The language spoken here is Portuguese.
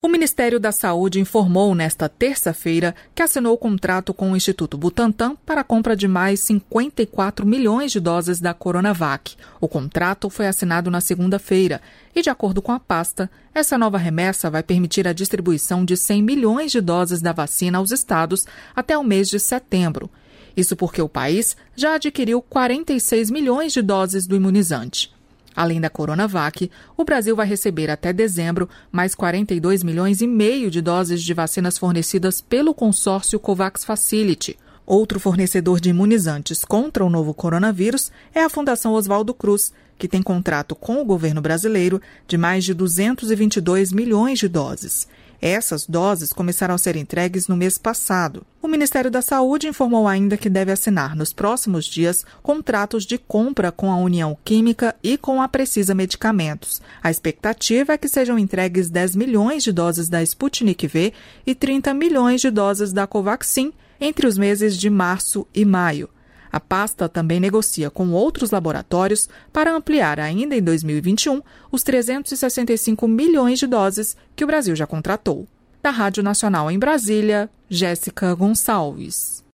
O Ministério da Saúde informou nesta terça-feira que assinou o contrato com o Instituto Butantan para a compra de mais 54 milhões de doses da Coronavac. O contrato foi assinado na segunda-feira e, de acordo com a pasta, essa nova remessa vai permitir a distribuição de 100 milhões de doses da vacina aos estados até o mês de setembro. Isso porque o país já adquiriu 46 milhões de doses do imunizante. Além da Coronavac, o Brasil vai receber até dezembro mais 42 milhões e meio de doses de vacinas fornecidas pelo consórcio COVAX Facility. Outro fornecedor de imunizantes contra o novo coronavírus é a Fundação Oswaldo Cruz, que tem contrato com o governo brasileiro de mais de 222 milhões de doses. Essas doses começaram a ser entregues no mês passado. O Ministério da Saúde informou ainda que deve assinar nos próximos dias contratos de compra com a União Química e com a Precisa Medicamentos. A expectativa é que sejam entregues 10 milhões de doses da Sputnik V e 30 milhões de doses da Covaxin entre os meses de março e maio. A pasta também negocia com outros laboratórios para ampliar ainda em 2021 os 365 milhões de doses que o Brasil já contratou. Da Rádio Nacional em Brasília, Jéssica Gonçalves.